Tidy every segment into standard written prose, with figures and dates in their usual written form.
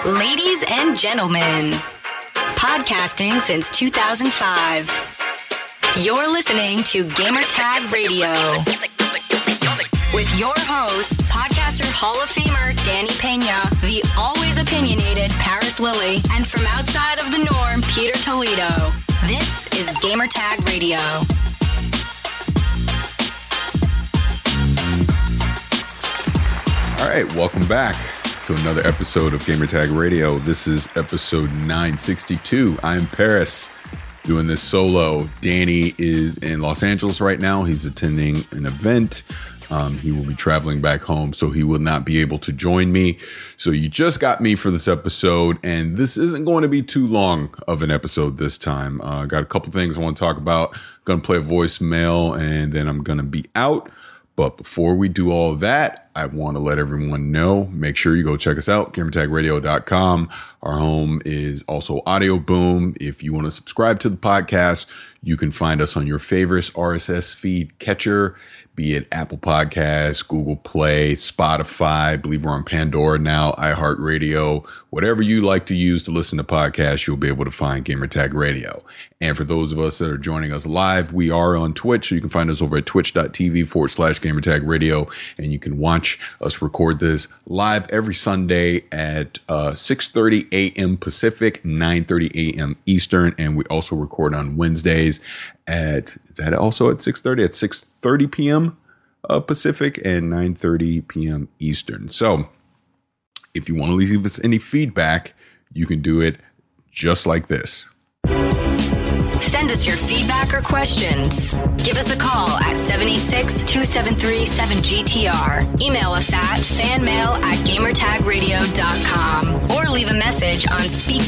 Ladies and gentlemen, podcasting since 2005. You're listening to Gamertag Radio with your host, podcaster Hall of Famer Danny Pena, the always opinionated Paris Lilly, and from outside of the norm, Peter Toledo. This is Gamertag Radio. All right, welcome back to another episode of Gamertag Radio. This is episode 962. I'm Paris, doing this solo. Danny is in Los Angeles right now. He's attending an event. He will be traveling back home, so he will not be able to join me. So you just got me for this episode, and this isn't going to be too long of an episode this time. Got a couple things I want to talk about. Going to play a voicemail, and then I'm going to be out. But before we do all of that, I want to let everyone know, make sure you go check us out, gamertagradio.com. Our home is also Audio Boom. If you want to subscribe to the podcast, you can find us on your favorite RSS feed catcher, be it Apple Podcasts, Google Play, Spotify. I believe we're on Pandora now, iHeartRadio. Whatever you like to use to listen to podcasts, you'll be able to find Gamertag Radio. And for those of us that are joining us live, we are on Twitch. So you can find us over at twitch.tv/Gamertag Radio. And you can watch us record this live every Sunday at 6:30 a.m. Pacific, 9:30 a.m. Eastern. And we also record on Wednesdays at 6:30 p.m. Pacific and 9:30 p.m. Eastern. So if you want to leave us any feedback, you can do it just like this. Send us your feedback or questions. Give us a call at 786-273-7GTR. Email us at fanmail@gamertagradio.com or leave a message on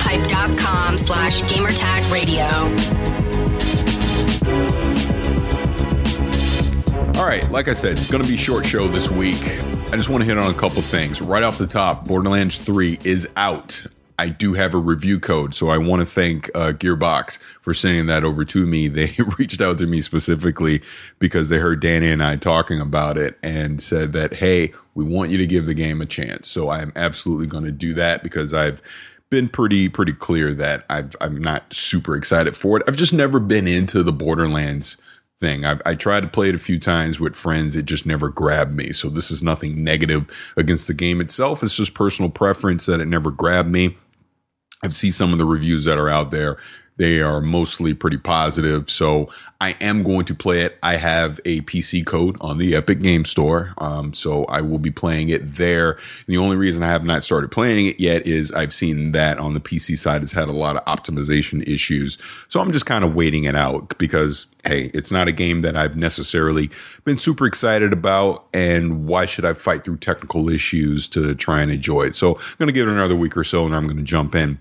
speakpipe.com/gamertagradio. All right, like I said, it's going to be a short show this week. I just want to hit on a couple things. Right off the top, Borderlands 3 is out. I do have a review code, so I want to thank Gearbox for sending that over to me. They reached out to me specifically because they heard Danny and I talking about it and said that, hey, we want you to give the game a chance. So I am absolutely going to do that because I've been pretty clear that I'm not super excited for it. I've just never been into the Borderlands thing. I tried to play it a few times with friends. It just never grabbed me. So this is nothing negative against the game itself. It's just personal preference that it never grabbed me. I've seen some of the reviews that are out there. They are mostly pretty positive. So I am going to play it. I have a PC code on the Epic Game Store. So I will be playing it there. The only reason I have not started playing it yet is I've seen that on the PC side it's had a lot of optimization issues. So I'm just kind of waiting it out because, hey, it's not a game that I've necessarily been super excited about. And why should I fight through technical issues to try and enjoy it? So I'm going to give it another week or so and I'm going to jump in.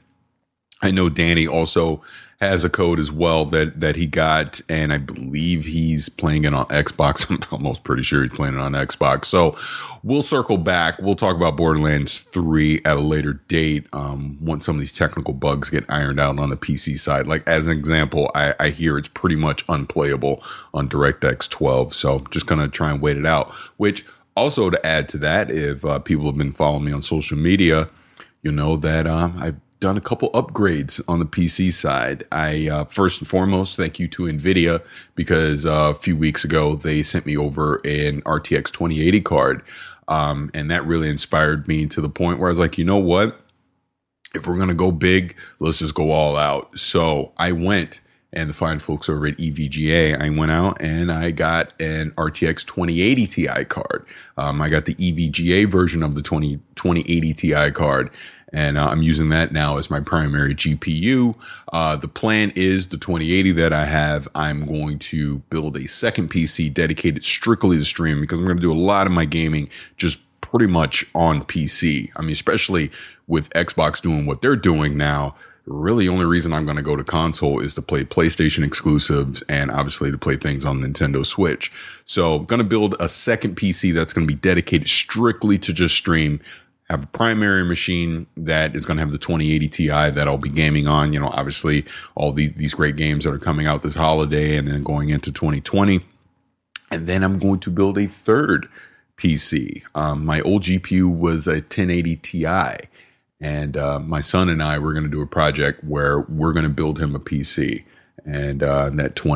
I know Danny also has a code as well that he got, and I believe he's playing it on Xbox. I'm almost pretty sure he's playing it on Xbox. So we'll circle back. We'll talk about Borderlands 3 at a later date once some of these technical bugs get ironed out on the PC side. Like, as an example, I hear it's pretty much unplayable on DirectX 12. So just going to try and wait it out, which also to add to that, if people have been following me on social media, you know that I've done a couple upgrades on the PC side. I first and foremost, thank you to NVIDIA because a few weeks ago they sent me over an RTX 2080 card. And that really inspired me to the point where I was like, you know what? If we're going to go big, let's just go all out. So I went, and the fine folks over at EVGA, I went out and I got an RTX 2080 Ti card. I got the EVGA version of the 2080 Ti card. And I'm using that now as my primary GPU. The plan is the 2080 that I have, I'm going to build a second PC dedicated strictly to streaming because I'm going to do a lot of my gaming just pretty much on PC. I mean, especially with Xbox doing what they're doing now, really the only reason I'm going to go to console is to play PlayStation exclusives and obviously to play things on Nintendo Switch. So I'm going to build a second PC that's going to be dedicated strictly to just stream. Have a primary machine that is going to have the 2080 Ti that I'll be gaming on. You know, obviously all these great games that are coming out this holiday and then going into 2020. And then I'm going to build a third PC. My old GPU was a 1080 Ti. And my son and I, we're going to do a project where we're going to build him a PC. And that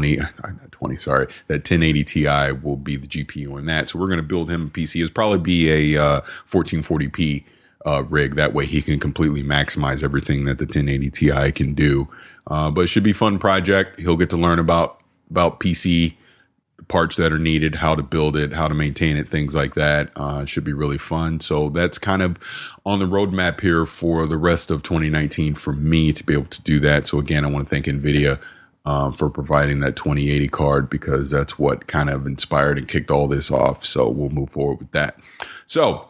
1080 Ti will be the GPU in that. So we're going to build him a PC. It'll probably be a 1440p rig. That way he can completely maximize everything that the 1080 Ti can do. But it should be a fun project. He'll get to learn about PC, the parts that are needed, how to build it, how to maintain it, things like that. It should be really fun. So that's kind of on the roadmap here for the rest of 2019 for me to be able to do that. So again, I want to thank NVIDIA for providing that 2080 card, because that's what kind of inspired and kicked all this off. So we'll move forward with that. So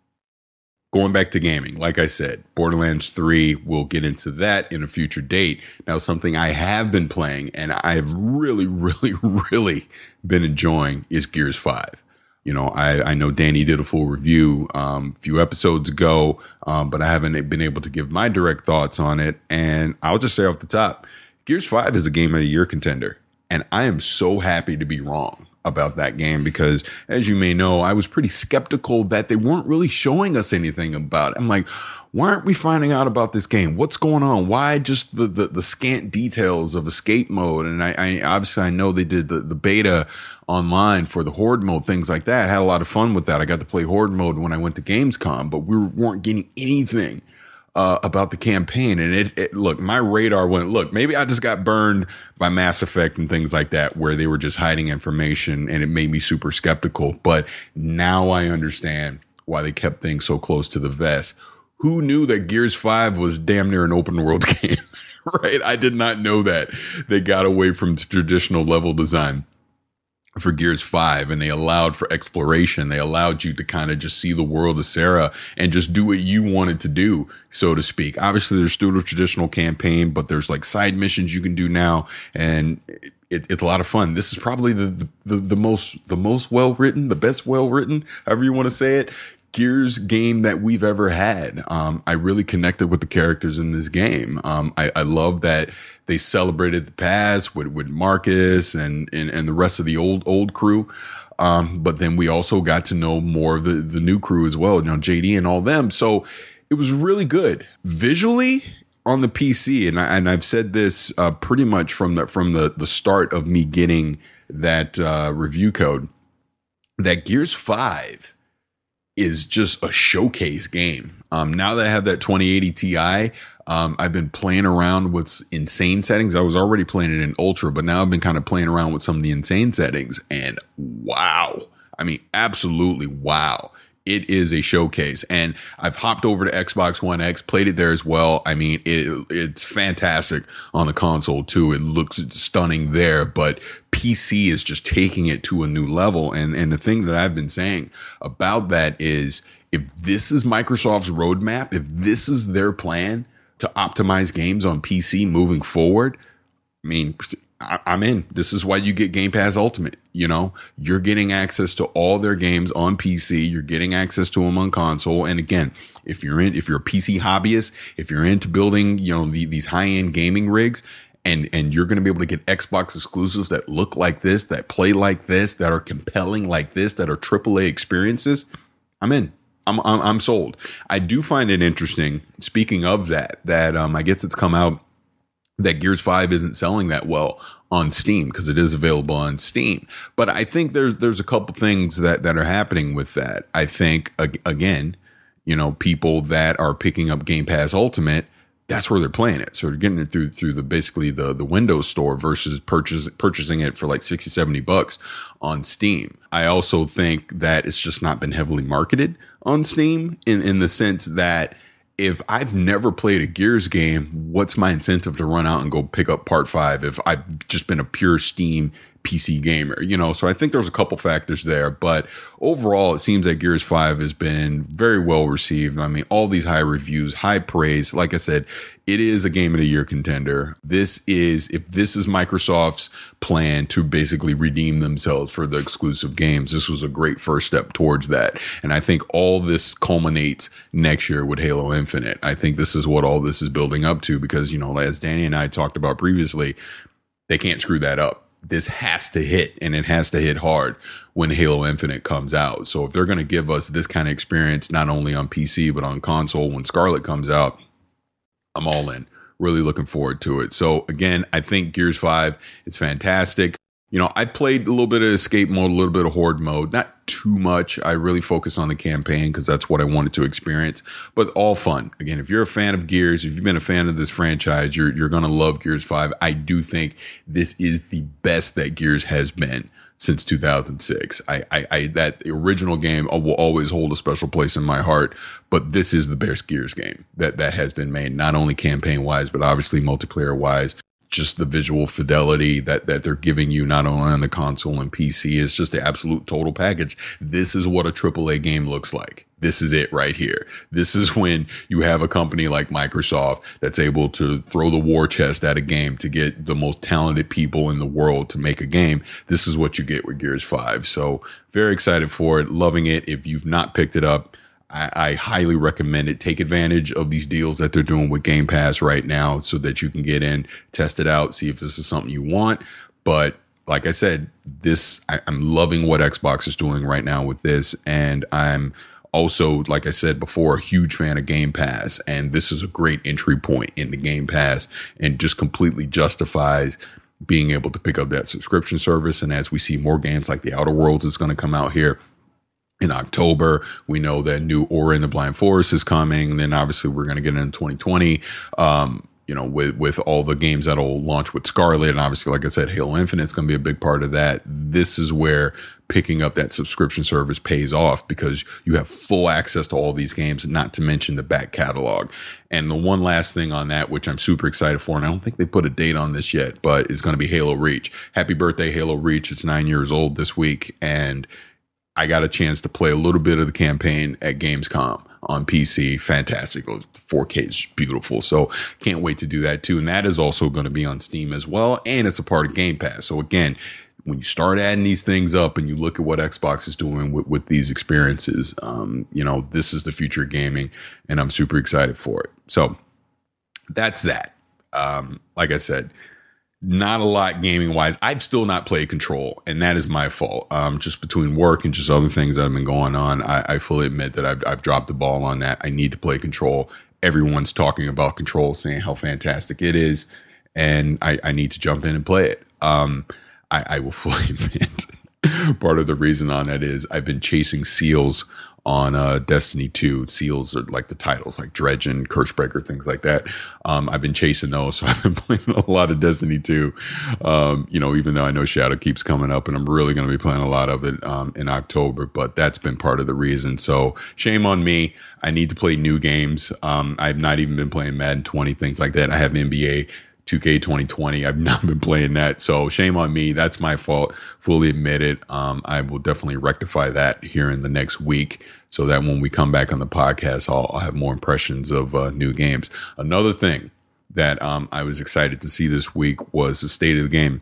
going back to gaming, like I said, Borderlands 3, we'll get into that in a future date. Now, something I have been playing and I have really, really, really been enjoying is Gears 5. You know, I know Danny did a full review a few episodes ago, but I haven't been able to give my direct thoughts on it. And I'll just say off the top, Gears 5 is a Game of the Year contender, and I am so happy to be wrong about that game, because as you may know, I was pretty skeptical that they weren't really showing us anything about it. I'm like, why aren't we finding out about this game? What's going on? Why just the scant details of escape mode? And I obviously I know they did the beta online for the Horde mode, things like that. I had a lot of fun with that. I got to play Horde mode when I went to Gamescom, but we weren't getting anything about the campaign. And it look, my radar went, look, maybe I just got burned by Mass Effect and things like that, where they were just hiding information, and it made me super skeptical. But now I understand why they kept things so close to the vest. Who knew that Gears 5 was damn near an open world game, right? I did not know that. They got away from traditional level design for Gears 5, and they allowed for exploration. They allowed you to kind of just see the world of Sarah and just do what you wanted to do, so to speak. Obviously, there's still a traditional campaign, but there's like side missions you can do now, and it's a lot of fun. This is probably the most well written, the best well written, however you want to say it, Gears game that we've ever had. I really connected with the characters in this game. I love that they celebrated the past with Marcus and the rest of the old crew. But then we also got to know more of the new crew as well, you know, JD and all them. So it was really good visually on the PC. And I've said this pretty much from the start of me getting that review code, that Gears 5 is just a showcase game. Now that I have that 2080 Ti, I've been playing around with insane settings. I was already playing it in Ultra, but now I've been kind of playing around with some of the insane settings, and wow. I mean, absolutely wow. It is a showcase, and I've hopped over to Xbox One X, played it there as well. I mean, it's fantastic on the console too. It looks stunning there, but PC is just taking it to a new level. And the thing that I've been saying about that is, if this is Microsoft's roadmap, if this is their plan to optimize games on PC moving forward, I mean, I'm in. This is why you get Game Pass Ultimate. You know, you're getting access to all their games on PC. You're getting access to them on console. And again, if you're a PC hobbyist, if you're into building, you know, these high-end gaming rigs, and you're going to be able to get Xbox exclusives that look like this, that play like this, that are compelling like this, that are AAA experiences, I'm in. I'm sold. I do find it interesting, speaking of that I guess it's come out that Gears 5 isn't selling that well on Steam, because it is available on Steam. But I think there's a couple things that are happening with that. I think, again, you know, people that are picking up Game Pass Ultimate, that's where they're playing it. So they're getting it through basically the Windows Store versus purchasing it for like $60-$70 on Steam. I also think that it's just not been heavily marketed on Steam in the sense that, if I've never played a Gears game, what's my incentive to run out and go pick up Part 5 if I've just been a pure Steam PC gamer, you know? So I think there's a couple factors there, but overall, it seems that Gears 5 has been very well received. I mean, all these high reviews, high praise. Like I said, it is a Game of the Year contender. If this is Microsoft's plan to basically redeem themselves for the exclusive games, this was a great first step towards that. And I think all this culminates next year with Halo Infinite. I think this is what all this is building up to, because, you know, as Danny and I talked about previously, they can't screw that up. this has to hit, and it has to hit hard when Halo Infinite comes out. So if they're going to give us this kind of experience, not only on PC, but on console when Scarlet comes out, I'm all in. Really looking forward to it. So again, I think Gears 5 is fantastic. You know, I played a little bit of escape mode, a little bit of horde mode, not too much. I really focus on the campaign because that's what I wanted to experience, but all fun. Again, if you're a fan of Gears, if you've been a fan of this franchise, you're going to love Gears 5. I do think this is the best that Gears has been since 2006. I that original game will always hold a special place in my heart, but this is the best Gears game that has been made, not only campaign wise, but obviously multiplayer wise. Just the visual fidelity that they're giving you, not only on the console and PC, is just the absolute total package. This is what a AAA game looks like. This is it right here. This is when you have a company like Microsoft that's able to throw the war chest at a game to get the most talented people in the world to make a game. This is what you get with Gears 5. So very excited for it. Loving it. If you've not picked it up, I highly recommend it. Take advantage of these deals that they're doing with Game Pass right now so that you can get in, test it out, see if this is something you want. But like I said, I'm loving what Xbox is doing right now with this. And I'm also, like I said before, a huge fan of Game Pass. And this is a great entry point into Game Pass and just completely justifies being able to pick up that subscription service. And as we see more games like The Outer Worlds is going to come out here in October, we know that new Ori and the Blind Forest is coming. Then obviously we're going to get in 2020, you know, with all the games that'll launch with Scarlet. And obviously, like I said, Halo Infinite is going to be a big part of that. This is where picking up that subscription service pays off because you have full access to all these games, not to mention the back catalog. And the one last thing on that, which I'm super excited for, and I don't think they put a date on this yet, but it's going to be Halo Reach. Happy birthday, Halo Reach. It's 9 years old this week. And I got a chance to play a little bit of the campaign at Gamescom on PC. Fantastic. 4K is beautiful. So can't wait to do that too. And that is also going to be on Steam as well. And it's a part of Game Pass. So again, when you start adding these things up and you look at what Xbox is doing with these experiences, you know, this is the future of gaming and I'm super excited for it. So that's that. Like I said, not a lot gaming wise. I've still not played Control, and that is my fault. Just between work and just other things that have been going on, I fully admit that I've dropped the ball on that. I need to play Control. Everyone's talking about Control, saying how fantastic it is, and I need to jump in and play it. I will fully admit part of the reason on that is I've been chasing seals on Destiny 2. Seals are like the titles, like Dredge and Cursebreaker, things like that. I've been chasing those, so I've been playing a lot of Destiny 2. You know, even though I know Shadow keeps coming up, and I'm really going to be playing a lot of it in October, but that's been part of the reason. So shame on me. I need to play new games. I've not even been playing Madden 20, things like that. I have NBA 2K 2020. I've not been playing that. So shame on me. That's my fault. Fully admit it. I will definitely rectify that here in the next week so that when we come back on the podcast, I'll have more impressions of new games. Another thing that I was excited to see this week was the state of the game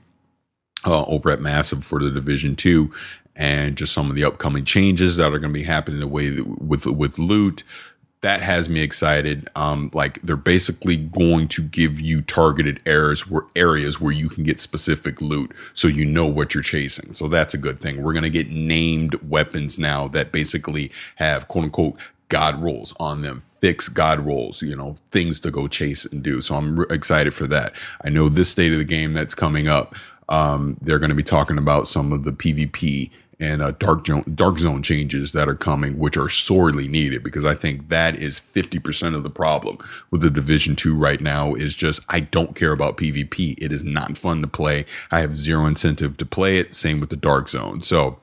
over at Massive for the Division 2 and just some of the upcoming changes that are going to be happening the way with loot. That has me excited. Like they're basically going to give you targeted areas where you can get specific loot so you know what you're chasing. So that's a good thing. We're going to get named weapons now that basically have quote unquote God rolls on them, fixed God rolls, you know, things to go chase and do. So I'm excited for that. I know this state of the game that's coming up, they're going to be talking about some of the PvP and dark zone changes that are coming, which are sorely needed, because I think that is 50% of the problem with the Division 2 right now is just, I don't care about PvP. It is not fun to play. I have zero incentive to play it. Same with the dark zone. So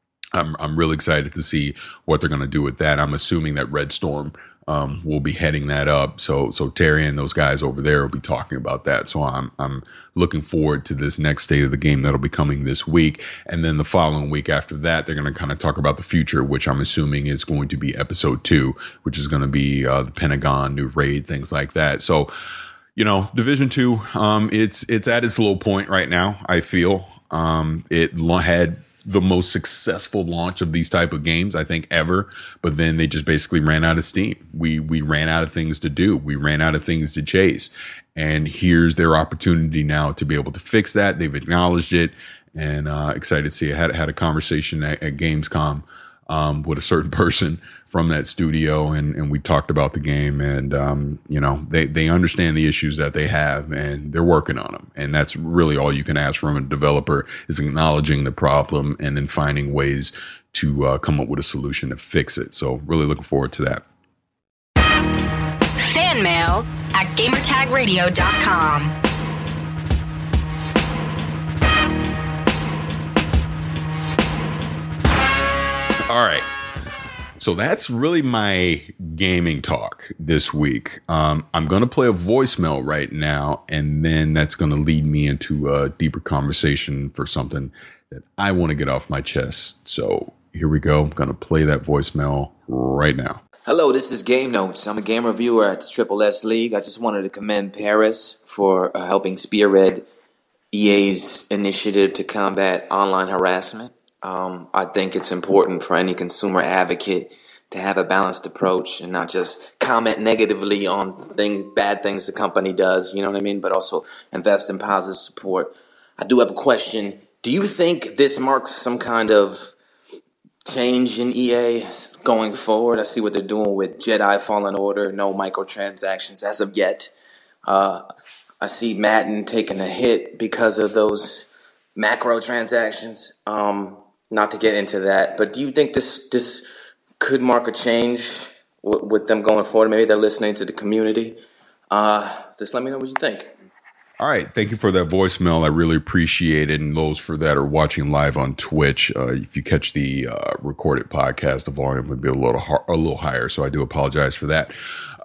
I'm really excited to see what they're going to do with that. I'm assuming that Red Storm will be heading that up. So Terry and those guys over there will be talking about that. So I'm looking forward to this next state of the game that'll be coming this week. And then the following week after that, they're going to kind of talk about the future, which I'm assuming is going to be episode 2, which is going to be the Pentagon, new raid, things like that. So, you know, Division 2, it's at its low point right now. I feel it had the most successful launch of these type of games, I think, ever. But then they just basically ran out of steam. We ran out of things to do. We ran out of things to chase. And here's their opportunity now to be able to fix that. They've acknowledged it, and excited to see. I had a conversation at Gamescom with a certain person from that studio, and we talked about the game, and they understand the issues that they have, and they're working on them. And that's really all you can ask from a developer, is acknowledging the problem and then finding ways to come up with a solution to fix it. So really looking forward to that. Fan mail at gamertagradio.com. All right. So that's really my gaming talk this week. I'm going to play a voicemail right now, and then that's going to lead me into a deeper conversation for something that I want to get off my chest. So here we go. I'm going to play that voicemail right now. Hello, this is Game Notes. I'm a game reviewer at the Triple S League. I just wanted to commend Paris for helping spearhead EA's initiative to combat online harassment. I think it's important for any consumer advocate to have a balanced approach and not just comment negatively on bad things the company does, you know what I mean, but also invest in positive support. I do have a question. Do you think this marks some kind of change in EA going forward? I see what they're doing with Jedi Fallen Order, no microtransactions as of yet. I see Madden taking a hit because of those macro transactions. Not to get into that, but do you think this could mark a change with them going forward? Maybe they're listening to the community. Just let me know what you think. All right. Thank you for that voicemail. I really appreciate it. And those for that are watching live on Twitch, if you catch the recorded podcast, the volume would be a little higher. So I do apologize for that.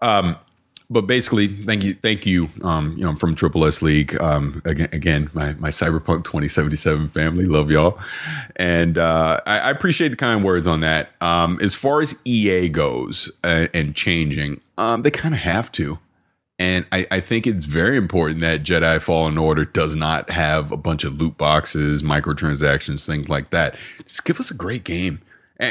But basically, thank you. I'm from Triple S League. Again, my Cyberpunk 2077 family, love y'all, and I appreciate the kind words on that. As far as EA goes and changing, they kind of have to, and I think it's very important that Jedi Fallen Order does not have a bunch of loot boxes, microtransactions, things like that. Just give us a great game.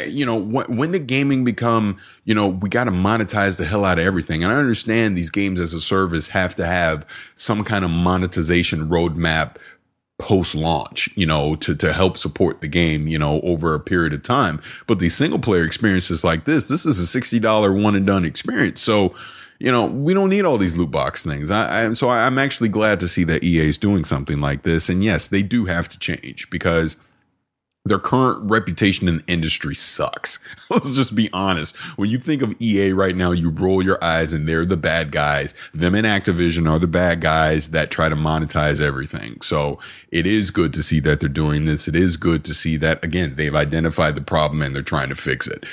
When did gaming become, we got to monetize the hell out of everything? And I understand these games as a service have to have some kind of monetization roadmap post-launch, to help support the game, over a period of time. But these single player experiences like this is a $60 one and done experience. So, we don't need all these loot box things. So I'm actually glad to see that EA is doing something like this. And yes, they do have to change because their current reputation in the industry sucks. Let's just be honest. When you think of EA right now, you roll your eyes and they're the bad guys. Them and Activision are the bad guys that try to monetize everything. So it is good to see that they're doing this. It is good to see that, again, they've identified the problem and they're trying to fix it.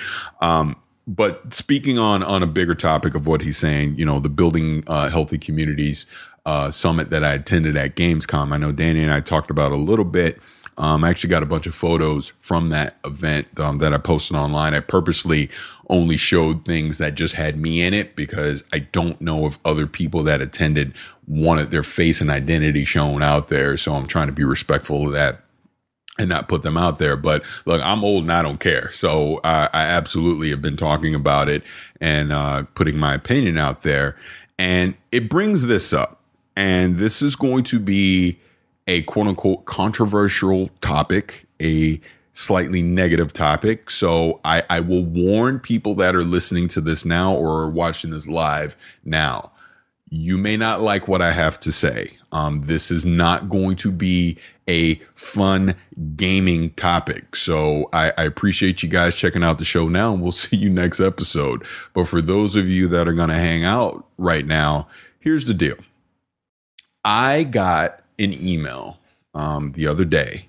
But speaking on a bigger topic of what he's saying, the Building Healthy Communities summit that I attended at Gamescom, I know Danny and I talked about a little bit. I actually got a bunch of photos from that event that I posted online. I purposely only showed things that just had me in it because I don't know if other people that attended wanted their face and identity shown out there. So I'm trying to be respectful of that and not put them out there. But look, I'm old and I don't care. So I absolutely have been talking about it and putting my opinion out there. And it brings this up. And this is going to be a quote unquote controversial topic, a slightly negative topic. So I will warn people that are listening to this now or are watching this live now. You may not like what I have to say. This is not going to be a fun gaming topic. So I appreciate you guys checking out the show now, and we'll see you next episode. But for those of you that are going to hang out right now, here's the deal. I got an email the other day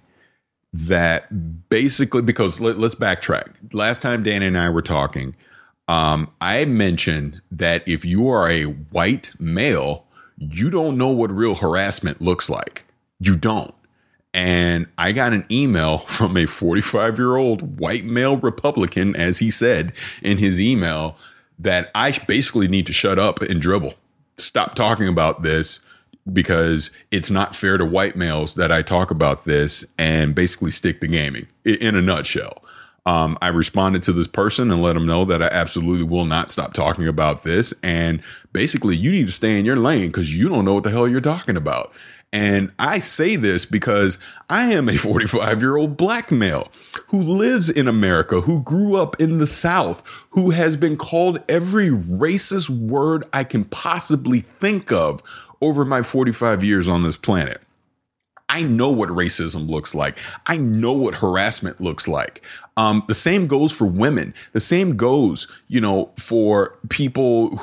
that basically, because let's backtrack. Last time Dan and I were talking, I mentioned that if you are a white male, you don't know what real harassment looks like. You don't. And I got an email from a 45-year-old white male Republican, as he said in his email, that I basically need to shut up and dribble. Stop talking about this. because it's not fair to white males that I talk about this and basically stick to gaming in a nutshell. I responded to this person and let them know that I absolutely will not stop talking about this. And basically, you need to stay in your lane because you don't know what the hell you're talking about. And I say this because I am a 45-year-old black male who lives in America, who grew up in the South, who has been called every racist word I can possibly think of over my 45 years on this planet. I know what racism looks like. I know what harassment looks like. The same goes for women. The same goes, for people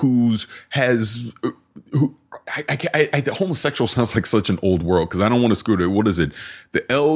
homosexual sounds like such an old word because I don't want to screw it. What is it? The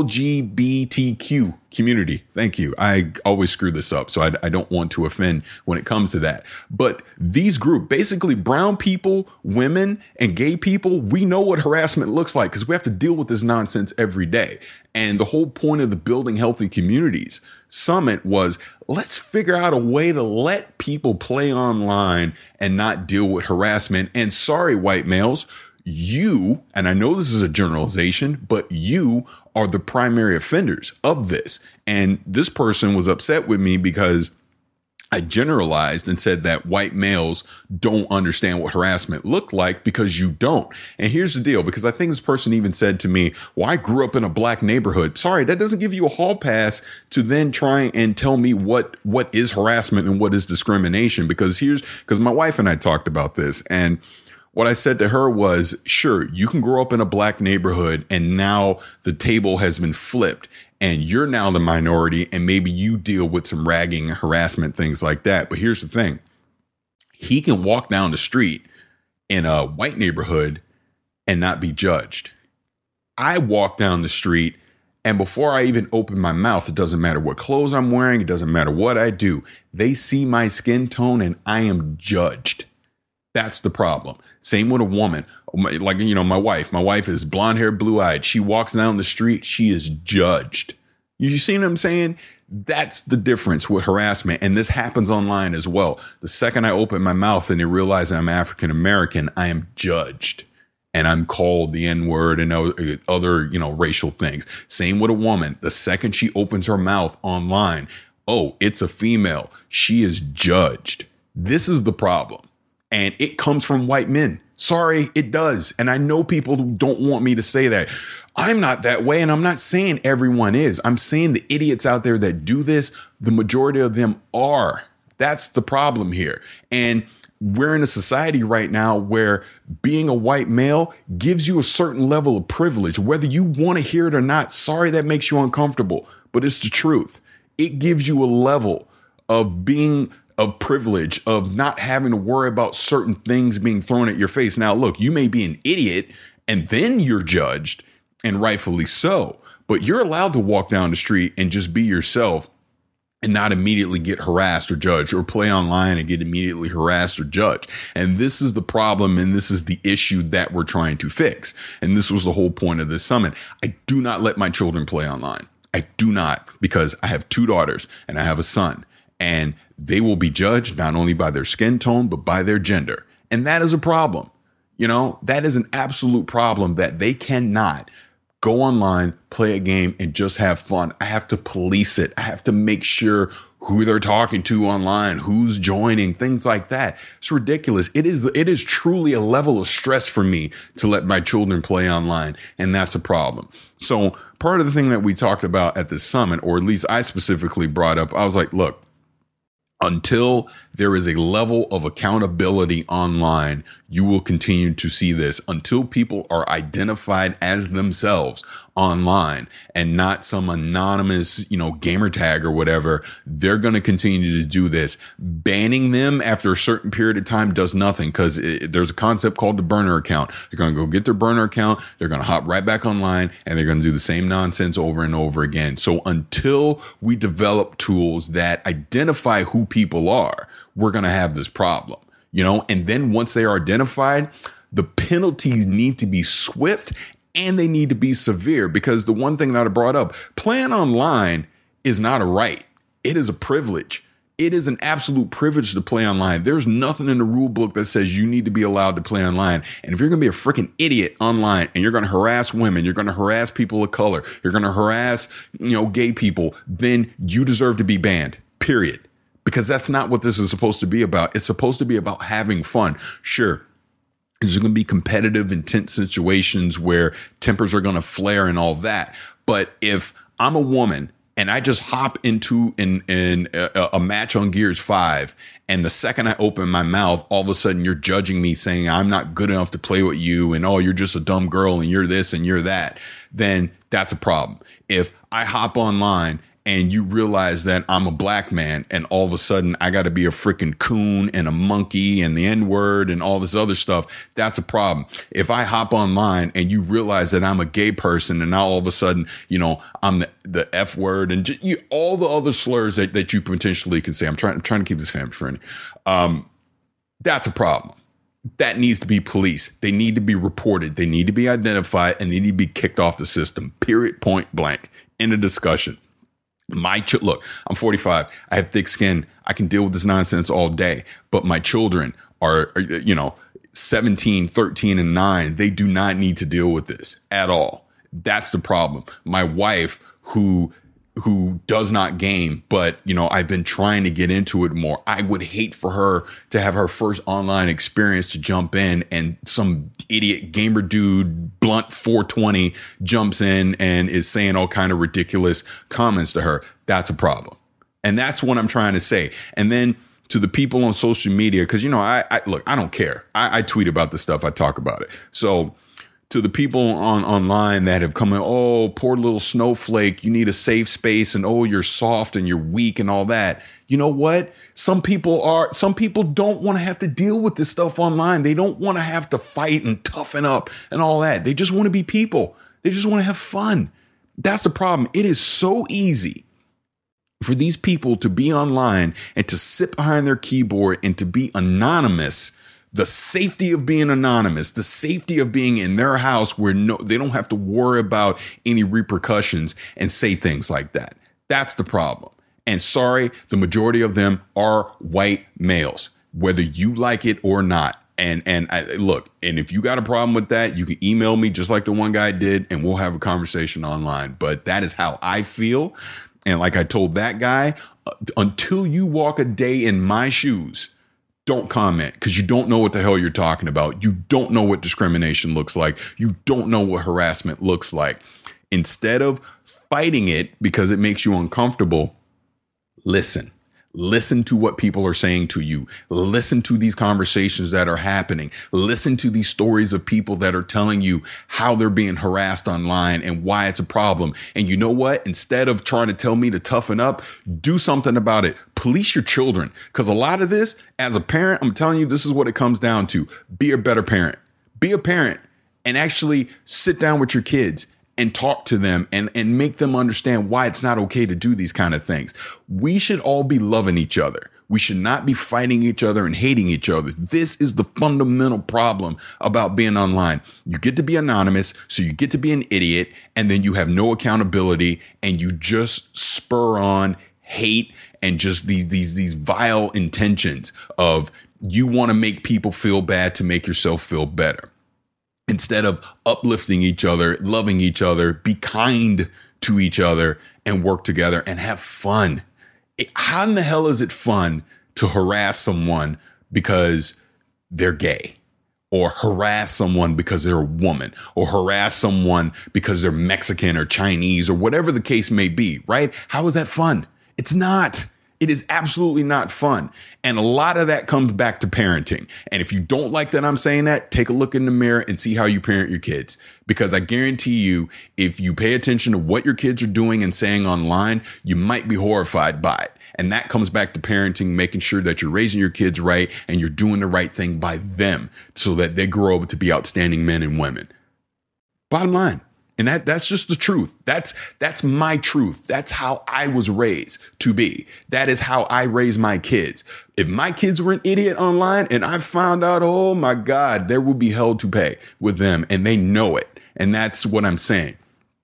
LGBTQ community. Thank you. I always screw this up, so I don't want to offend when it comes to that. But these groups, basically brown people, women, and gay people, we know what harassment looks like because we have to deal with this nonsense every day. And the whole point of the Building Healthy Communities Summit was, let's figure out a way to let people play online and not deal with harassment. And sorry, white males, you, and I know this is a generalization, but you are the primary offenders of this. And this person was upset with me because I generalized and said that white males don't understand what harassment looked like because you don't. And here's the deal, because I think this person even said to me, well, I grew up in a black neighborhood. Sorry, that doesn't give you a hall pass to then try and tell me what is harassment and what is discrimination. Because my wife and I talked about this, and what I said to her was, sure, you can grow up in a black neighborhood and now the table has been flipped and you're now the minority and maybe you deal with some ragging, harassment, things like that. But here's the thing. He can walk down the street in a white neighborhood and not be judged. I walk down the street and before I even open my mouth, it doesn't matter what clothes I'm wearing. It doesn't matter what I do. They see my skin tone and I am judged. That's the problem. Same with a woman. Like, my wife. My wife is blonde hair, blue eyed. She walks down the street. She is judged. You see what I'm saying? That's the difference with harassment. And this happens online as well. The second I open my mouth and they realize I'm African American, I am judged. And I'm called the N-word and other, racial things. Same with a woman. The second she opens her mouth online, oh, it's a female. She is judged. This is the problem. And it comes from white men. Sorry, it does. And I know people don't want me to say that. I'm not that way. And I'm not saying everyone is. I'm saying the idiots out there that do this, the majority of them are. That's the problem here. And we're in a society right now where being a white male gives you a certain level of privilege, whether you want to hear it or not. Sorry, that makes you uncomfortable, but it's the truth. It gives you a level of privilege, of not having to worry about certain things being thrown at your face. Now, look, you may be an idiot and then you're judged, and rightfully so, but you're allowed to walk down the street and just be yourself and not immediately get harassed or judged, or play online and get immediately harassed or judged. And this is the problem. And this is the issue that we're trying to fix. And this was the whole point of this summit. I do not let my children play online. I do not, because I have 2 daughters and I have a son, and they will be judged not only by their skin tone, but by their gender. And that is a problem. That is an absolute problem, that they cannot go online, play a game, and just have fun. I have to police it. I have to make sure who they're talking to online, who's joining, things like that. It's ridiculous. It is truly a level of stress for me to let my children play online. And that's a problem. So part of the thing that we talked about at the summit, or at least I specifically brought up, I was like, look, until there is a level of accountability online, you will continue to see this. Until people are identified as themselves online and not some anonymous, gamer tag or whatever, they're going to continue to do this. Banning them after a certain period of time does nothing, because there's a concept called the burner account. They're going to go get their burner account. They're going to hop right back online and they're going to do the same nonsense over and over again. So until we develop tools that identify who people are, we're going to have this problem, and then once they are identified, the penalties need to be swift and they need to be severe, because the one thing that I brought up, playing online is not a right. It is a privilege. It is an absolute privilege to play online. There's nothing in the rule book that says you need to be allowed to play online. And if you're going to be a freaking idiot online and you're going to harass women, you're going to harass people of color, you're going to harass, gay people, then you deserve to be banned, period. Because that's not what this is supposed to be about. It's supposed to be about having fun. Sure, there's going to be competitive, intense situations where tempers are going to flare and all that. But if I'm a woman and I just hop into a match on Gears 5, and the second I open my mouth, all of a sudden you're judging me, saying I'm not good enough to play with you, and oh, you're just a dumb girl, and you're this and you're that, then that's a problem. If I hop online and you realize that I'm a black man and all of a sudden I got to be a freaking coon and a monkey and the N-word and all this other stuff, that's a problem. If I hop online and you realize that I'm a gay person and now all of a sudden, I'm the F word and all the other slurs that you potentially can say. I'm trying to keep this family friendly. That's a problem. That needs to be policed. They need to be reported. They need to be identified, and they need to be kicked off the system. Period. Point blank. End of discussion. Look, I'm 45. I have thick skin. I can deal with this nonsense all day. But my children are 17, 13, and 9. They do not need to deal with this at all. That's the problem. My wife, who does not game, but I've been trying to get into it more. I would hate for her to have her first online experience to jump in and some idiot gamer dude, blunt 420, jumps in and is saying all kind of ridiculous comments to her. That's a problem. And that's what I'm trying to say. And then to the people on social media, because I don't care. I tweet about this stuff. I talk about it. So to the people online that have come in, oh, poor little snowflake, you need a safe space, and oh, you're soft and you're weak and all that. You know what? Some people don't want to have to deal with this stuff online. They don't want to have to fight and toughen up and all that. They just want to be people. They just want to have fun. That's the problem. It is so easy for these people to be online and to sit behind their keyboard and to be anonymous. The safety of being anonymous, the safety of being in their house where they don't have to worry about any repercussions and say things like that. That's the problem. And sorry, the majority of them are white males, whether you like it or not. And if you got a problem with that, you can email me just like the one guy did, and we'll have a conversation online. But that is how I feel. And like I told that guy, until you walk a day in my shoes, don't comment, because you don't know what the hell you're talking about. You don't know what discrimination looks like. You don't know what harassment looks like. Instead of fighting it because it makes you uncomfortable, listen. Listen to what people are saying to you. Listen to these conversations that are happening. Listen to these stories of people that are telling you how they're being harassed online and why it's a problem. And you know what? Instead of trying to tell me to toughen up, do something about it. Police your children. Because a lot of this, as a parent, I'm telling you, this is what it comes down to. Be a better parent. Be a parent and actually sit down with your kids and talk to them and make them understand why it's not okay to do these kind of things. We should all be loving each other. We should not be fighting each other and hating each other. This is the fundamental problem about being online. You get to be anonymous, so you get to be an idiot, and then you have no accountability, and you just spur on hate and just these vile intentions of you want to make people feel bad to make yourself feel better. Instead of uplifting each other, loving each other, be kind to each other and work together and have fun. How in the hell is it fun to harass someone because they're gay, or harass someone because they're a woman, or harass someone because they're Mexican or Chinese or whatever the case may be, right? How is that fun? It's not. It is absolutely not fun. And a lot of that comes back to parenting. And if you don't like that I'm saying that, take a look in the mirror and see how you parent your kids. Because I guarantee you, if you pay attention to what your kids are doing and saying online, you might be horrified by it. And that comes back to parenting, making sure that you're raising your kids right and you're doing the right thing by them so that they grow up to be outstanding men and women. Bottom line. And that's just the truth. That's my truth. That's how I was raised to be. That is how I raise my kids. If my kids were an idiot online and I found out, oh my God, there will be hell to pay with them, and they know it. And that's what I'm saying.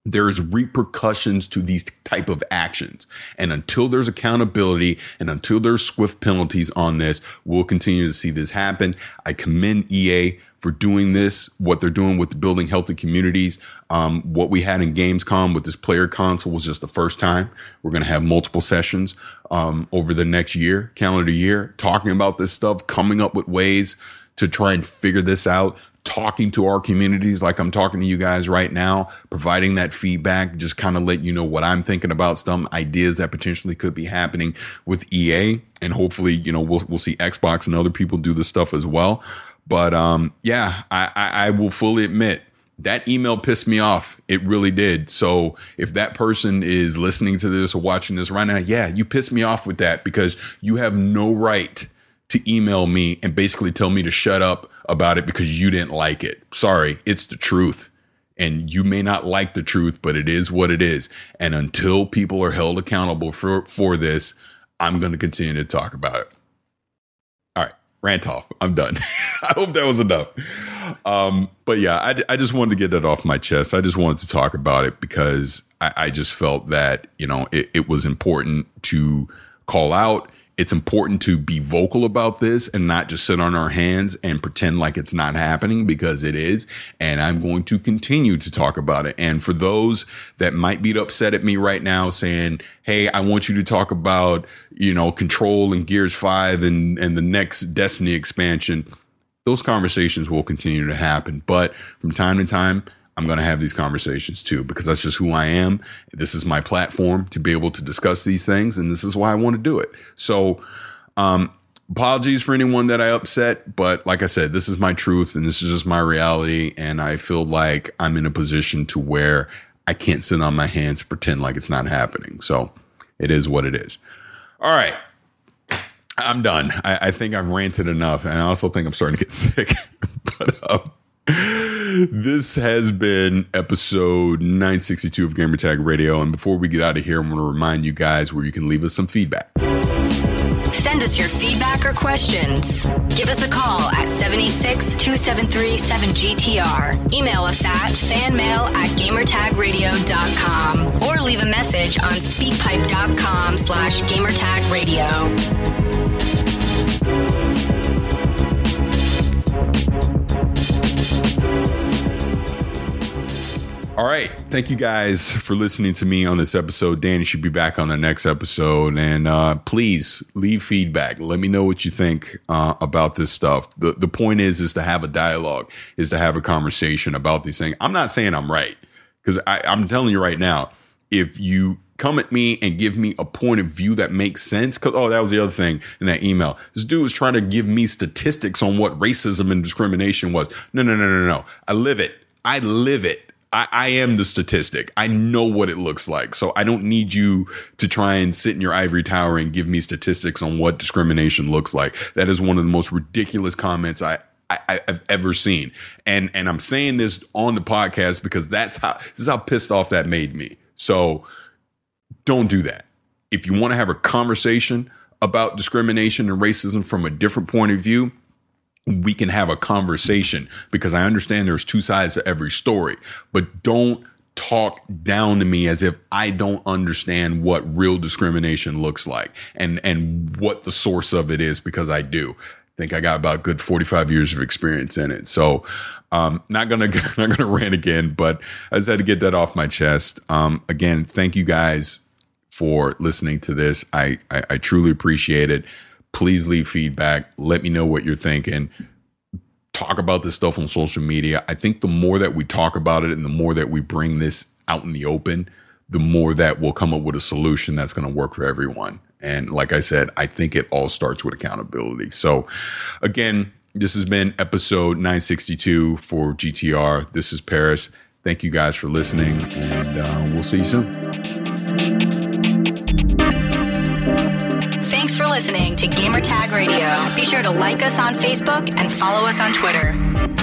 there's repercussions to these type of actions. And until there's accountability and until there's swift penalties on this, we'll continue to see this happen. I commend EA for doing this, what they're doing with building healthy communities. What we had in Gamescom with this player console was just the first time. We're going to have multiple sessions over the next year, calendar year, talking about this stuff, coming up with ways to try and figure this out, talking to our communities like I'm talking to you guys right now, providing that feedback, just kind of let you know what I'm thinking about some ideas that potentially could be happening with EA. And hopefully, you know, we'll see Xbox and other people do this stuff as well. But yeah, I will fully admit that email pissed me off. It really did. So if that person is listening to this or watching this right now, yeah, you pissed me off with that, because you have no right to email me and basically tell me to shut up about it because you didn't like it. Sorry, it's the truth. And you may not like the truth, but it is what it is. And until people are held accountable for this, I'm going to continue to talk about it. All right, rant off. I'm done. I hope that was enough. But yeah, I just wanted to get that off my chest. I just wanted to talk about it because I just felt that, you know, it was important to call out. It's important to be vocal about this and not just sit on our hands and pretend like it's not happening, because it is. And I'm going to continue to talk about it. And for those that might be upset at me right now saying, hey, I want you to talk about, you know, Control and Gears 5 and the next Destiny expansion, those conversations will continue to happen. But from time to time, I'm going to have these conversations too, because that's just who I am. This is my platform to be able to discuss these things, and this is why I want to do it. So, apologies for anyone that I upset, but like I said, this is my truth and this is just my reality. And I feel like I'm in a position to where I can't sit on my hands and pretend like it's not happening. So it is what it is. All right. I'm done. I think I've ranted enough, and I also think I'm starting to get sick, but, this has been episode 962 of Gamertag Radio. And before we get out of here, I'm going to remind you guys where you can leave us some feedback. Send us your feedback or questions. Give us a call at 786-273-7GTR. Email us at fanmail@gamertagradio.com or leave a message on speakpipe.com/gamertagradio. All right. Thank you guys for listening to me on this episode. Danny should be back on the next episode. And please leave feedback. Let me know what you think about this stuff. The point is to have a dialogue, is to have a conversation about these things. I'm not saying I'm right, because I'm telling you right now, if you come at me and give me a point of view that makes sense, because, that was the other thing in that email. This dude was trying to give me statistics on what racism and discrimination was. No. I live it. I am the statistic. I know what it looks like. So I don't need you to try and sit in your ivory tower and give me statistics on what discrimination looks like. That is one of the most ridiculous comments I've ever seen. And I'm saying this on the podcast because this is how pissed off that made me. So don't do that. If you want to have a conversation about discrimination and racism from a different point of view, we can have a conversation, because I understand there's two sides to every story, but don't talk down to me as if I don't understand what real discrimination looks like and what the source of it is, because I do. I think I got about good 45 years of experience in it. So, not gonna rant again, but I just had to get that off my chest. Again, thank you guys for listening to this. I truly appreciate it. Please leave feedback. Let me know what you're thinking. Talk about this stuff on social media. I think the more that we talk about it and the more that we bring this out in the open, the more that we'll come up with a solution that's going to work for everyone. And like I said, I think it all starts with accountability. So again, this has been episode 962 for GTR. This is Paris. Thank you guys for listening, and we'll see you soon. Thanks for listening to Gamertag Radio. Be sure to like us on Facebook and follow us on Twitter.